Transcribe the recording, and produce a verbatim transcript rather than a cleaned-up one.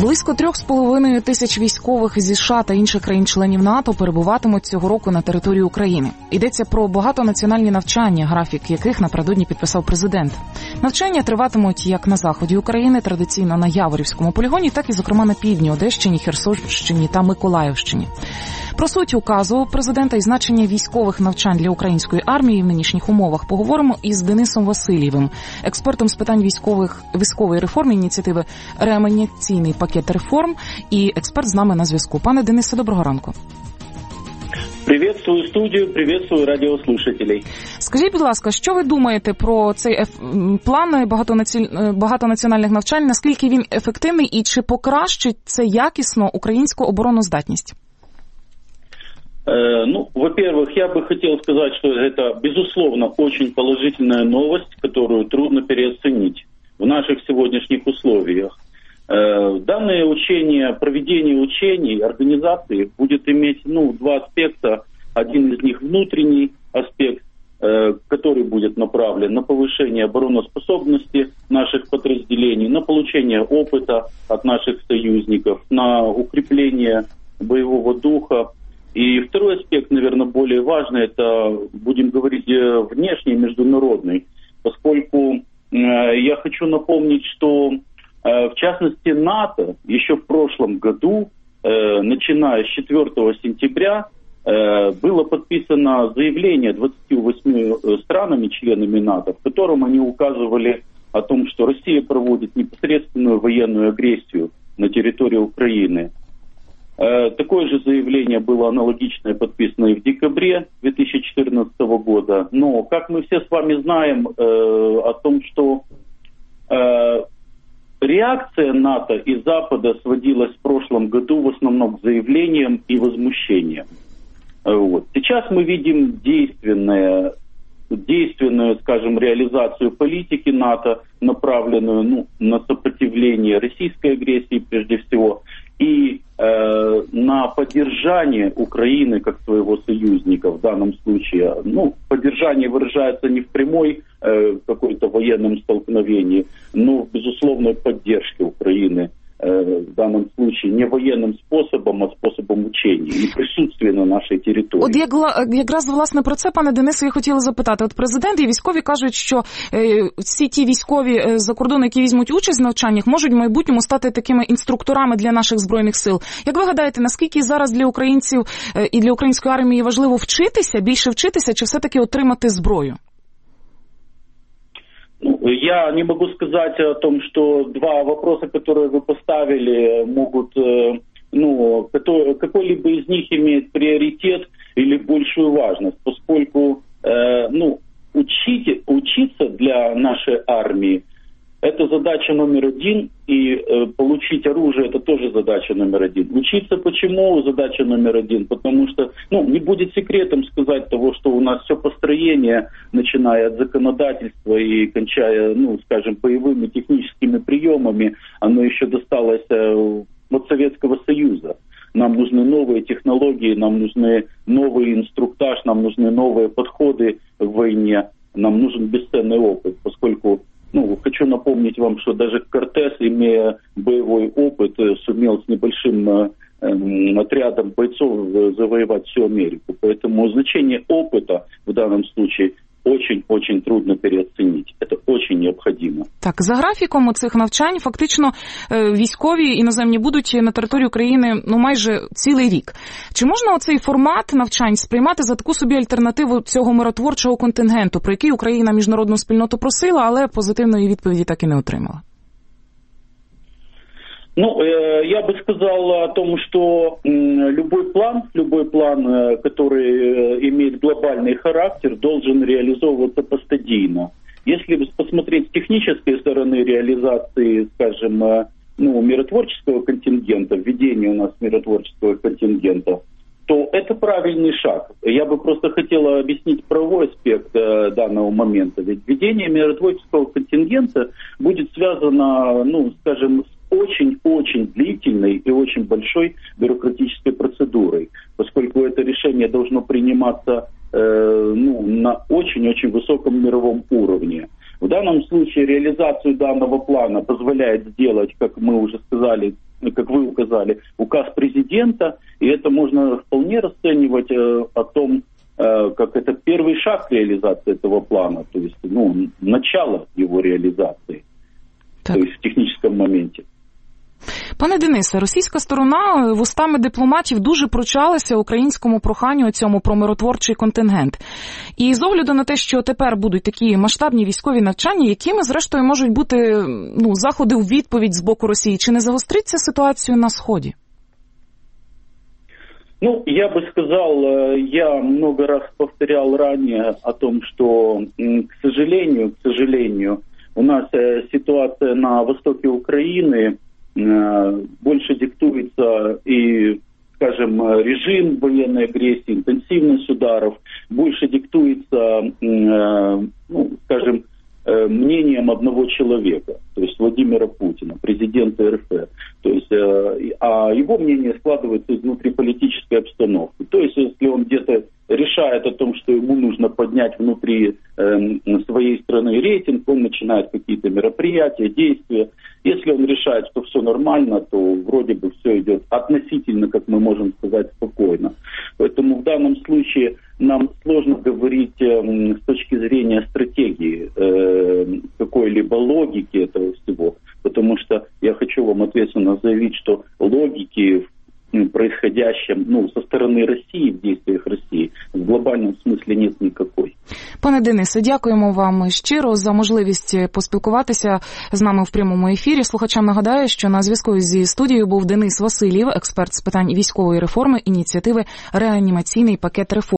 Близько трьох з половиною тисяч військових зі США та інших країн-членів НАТО перебуватимуть цього року на території України. Йдеться про багатонаціональні навчання, графік яких напередодні підписав президент. Навчання триватимуть як на заході України, традиційно на Яворівському полігоні, так і, зокрема, на півдні, Одещині, Херсонщині та Миколаївщині. Про суть указу президента і значення військових навчань для української армії в нинішніх умовах поговоримо із Денисом Васильєвим, експертом з питань військових військової реформи ініціативи «Реанімаційний пакет реформ», і експерт з нами на зв'язку. Пане Денисе, доброго ранку. Приветствую студію, приветствую радіослушателей. Скажіть, будь ласка, що ви думаєте про цей еф... план багатонаці... багатонаціональних навчань, наскільки він ефективний і чи покращить це якісно українську обороноздатність? Ну, во-первых, я бы хотел сказать, что это, безусловно, очень положительная новость, которую трудно переоценить в наших сегодняшних условиях. Данное учение, проведение учений, организации будет иметь, ну, два аспекта. Один из них внутренний аспект, который будет направлен на повышение обороноспособности наших подразделений, на получение опыта от наших союзников, на укрепление боевого духа. И второй аспект, наверное, более важный, это, будем говорить, внешний, международный, поскольку э, я хочу напомнить, что, э, в частности, НАТО еще в прошлом году, э, начиная с четвёртого сентября, э, было подписано заявление двадцатью восьми странами, членами НАТО, в котором они указывали о том, что Россия проводит непосредственную военную агрессию на территории Украины. Такое же заявление было аналогичное, подписано и в декабре две тысячи четырнадцатого года. Но, как мы все с вами знаем, э, о том, что э, реакция НАТО и Запада сводилась в прошлом году в основном к заявлениям и возмущениям. Вот. Сейчас мы видим действенное, действенную, скажем, реализацию политики НАТО, направленную, ну, на сопротивление российской агрессии прежде всего, и э, на поддержание Украины как своего союзника в данном случае. Ну, поддержание выражается не в прямой э, какой-то военном столкновении, но в безусловной поддержке Украины э, в данном случае не военным способом, а способом учения і присутствия на нашій території. От як, якраз, власне, про це, пане Денисе, я хотіла запитати. От президент і військові кажуть, що е, всі ті військові е, за кордону, які візьмуть участь в навчаннях, можуть в майбутньому стати такими інструкторами для наших збройних сил. Як ви гадаєте, наскільки зараз для українців е, і для української армії важливо вчитися, більше вчитися, чи все-таки отримати зброю? Ну, я не могу сказать о том, что два вопроса, которые вы поставили, могут, ну, какой-либо из них имеет приоритет или большую важность, поскольку, ну, учить, учиться для нашей армии – это задача номер один, и э, получить оружие – это тоже задача номер один. Учиться почему задача номер один? Потому что, ну, не будет секретом сказать того, что у нас все построение, начиная от законодательства и кончая, ну, скажем, боевыми техническими приемами, оно еще досталось э, от Советского Союза. Нам нужны новые технологии, нам нужны новый инструктаж, нам нужны новые подходы в войне, нам нужен бесценный опыт, поскольку, ну, хочу напомнить вам, что даже Кортес, имея боевой опыт, сумел с небольшим э, э, отрядом бойцов завоевать всю Америку. Поэтому значение опыта в данном случае очень-очень трудно переоценить. Це дуже необхідно. Так, за графіком цих навчань фактично військові іноземні будуть на території України, ну, майже цілий рік. Чи можна оцей формат навчань сприймати за таку собі альтернативу цього миротворчого контингенту, про який Україна міжнародну спільноту просила, але позитивної відповіді так і не отримала? Ну, э, я бы сказал о том, что э, любой план, любой план, э, который э, имеет глобальный характер, должен реализовываться постадийно. Если посмотреть с технической стороны реализации, скажем, э, ну, миротворческого контингента, введения у нас миротворческого контингента, то это правильный шаг. Я бы просто хотела объяснить правовой аспект э, данного момента. Ведь введение миротворческого контингента будет связано, ну, скажем, с очень-очень длительной и очень большой бюрократической процедурой, поскольку это решение должно приниматься э, ну, на очень-очень высоком мировом уровне. В данном случае реализацию данного плана позволяет сделать, как мы уже сказали, как вы указали, указ президента, и это можно вполне расценивать э, о том, э, как это первый шаг реализации этого плана, то есть ну, начало его реализации, так. То есть в техническом моменте. Пане Денисе, російська сторона вустами дипломатів дуже пручалася українському проханню цьому про миротворчий контингент. І з огляду на те, що тепер будуть такі масштабні військові навчання, якими, зрештою, можуть бути ну, заходи у відповідь з боку Росії, чи не загостриться ситуацію на Сході? Ну, я бы сказал, я много раз повторял ранее о том, что, к сожалению, к сожалению, у нас ситуация на востоке Украины больше диктуется и, скажем, режим военной агрессии, интенсивность ударов, больше диктуется, ну, скажем, мнением одного человека, то есть Владимира Путина, президента РФ. То есть, а его мнение складывается из внутриполитической обстановки. То есть, если он где-то решает о том, что ему нужно поднять внутри э, своей страны рейтинг, он начинает какие-то мероприятия, действия. Если он решает, что все нормально, то вроде бы все идет относительно, как мы можем сказать, спокойно. Поэтому в данном случае нам сложно говорить э, с точки зрения стратегии э, какой-либо логики этого всего, потому что я хочу вам ответственно заявить, что логики в происходящем, ну, со стороны России, в действиях России, в глобальном смысле нет никакой. Пане Денисе, дякуємо вам щиро за можливість поспілкуватися з нами в прямому ефірі. Слухачам нагадаю, що на зв'язку зі студією був Денис Васильєв, експерт з питань військової реформи, ініціативи «Реанімаційний пакет реформ».